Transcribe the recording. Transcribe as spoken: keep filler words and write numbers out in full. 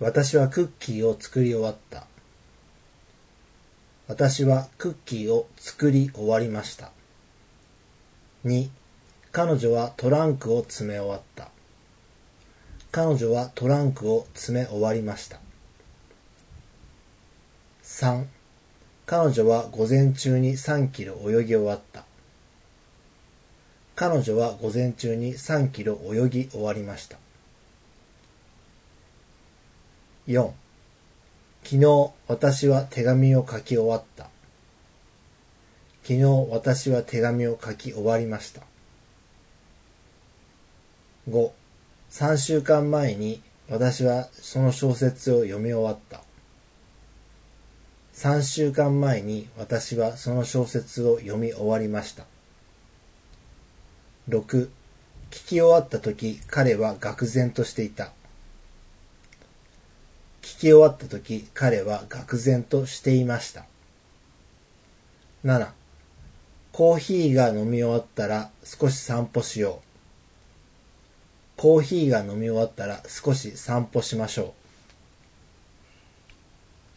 私はクッキーを作り終わった。私はクッキーを作り終わりました。に、彼女はトランクを詰め終わった。彼女はトランクを詰め終わりました。さん、彼女は午前中にさんキロ泳ぎ終わった。彼女は午前中にさんキロ泳ぎ終わりました。よん、昨日私は手紙を書き終わった。昨日私は手紙を書き終わりました。ご、さんしゅうかんまえに私はその小説を読み終わった。さんしゅうかんまえに私はその小説を読み終わりました。ろく、聞き終わったとき彼は愕然としていた。聞き終わったとき彼は愕然としていました。なな、コーヒーが飲み終わったら少し散歩しよう。コーヒーが飲み終わったら少し散歩しましょう。